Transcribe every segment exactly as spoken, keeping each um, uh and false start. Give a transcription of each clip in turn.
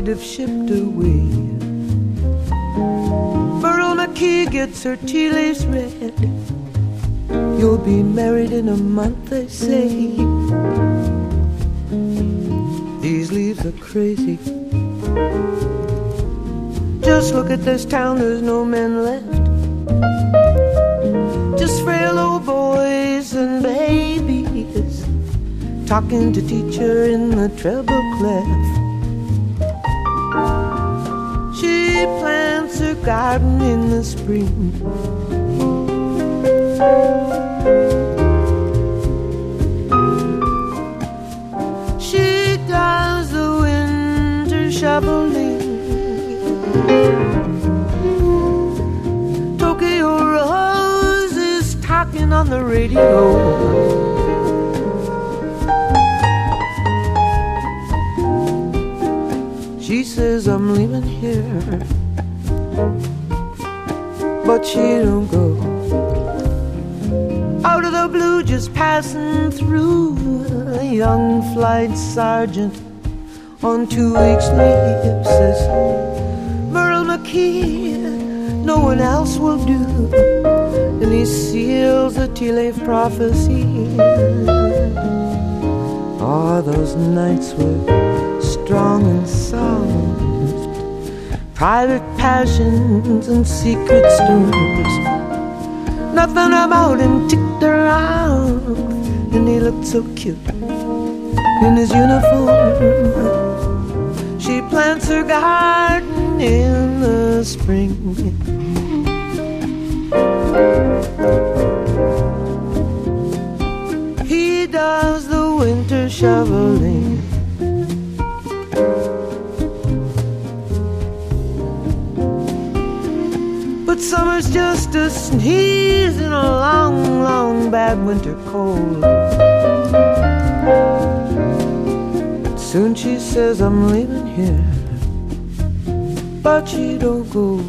have shipped away. Merle McKee gets her tea leaves read. You'll be married in a month, they say. These leaves are crazy. Just look at this town, there's no men left. Just frail old boys and babies talking to teacher in the treble clef. She plants her garden in the spring. She does the winter shoveling. Tokyo Rose is talking on the radio. She says I'm leaving here, but she don't go. Out of the blue, just passing through, a young flight sergeant on two weeks' leave says, Merle McKee, no one else will do. And he seals the tea leaf prophecy. Oh, those nights were strong and soft, private passions and secret storms. Nothing about him ticked her out, and he looked so cute in his uniform. She plants her garden in the spring. He does the winter shoveling. But summer's just a sneeze in a long, long bad winter cold. Soon she says I'm leaving here, but she don't go.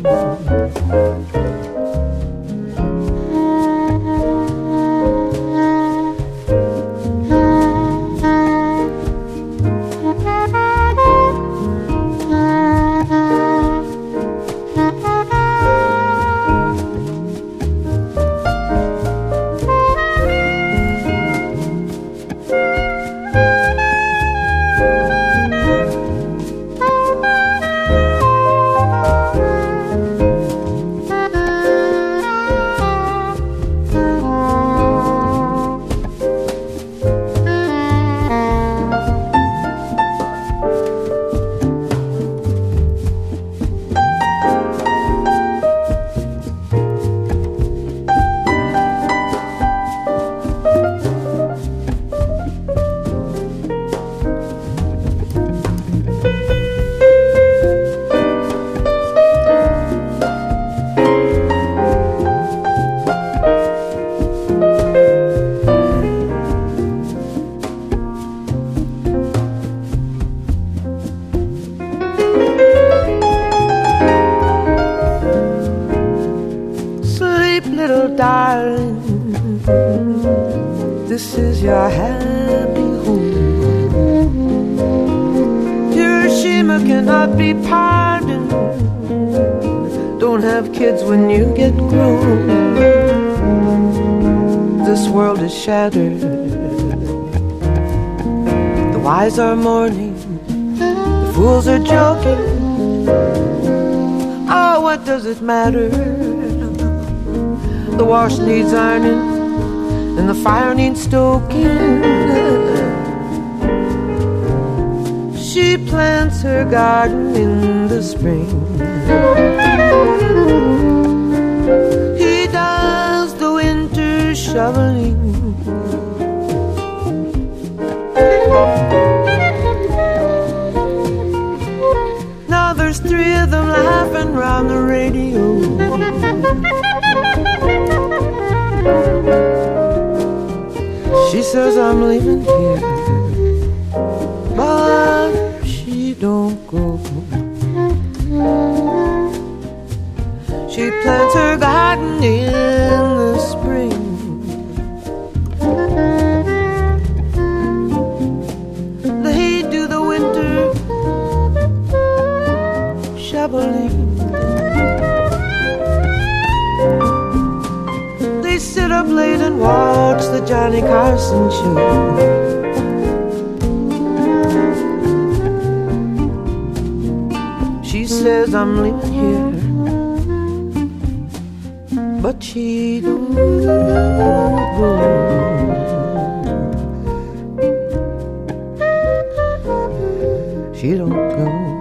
This is your happy home. Hiroshima cannot be pardoned. Don't have kids when you get grown. This world is shattered. The wise are mourning, the fools are joking. Oh, what does it matter? The wash needs ironing and the fire needs stoking. She plants her garden in the spring. He does the winter shoveling. Now there's three of them laughing round the radio. She says I'm leaving here, but she don't go. She plants her garden in the spring. They do the winter sleeping. They sit up late and watch the Johnny Carson show. She says I'm leaving here, but she don't go. She don't go.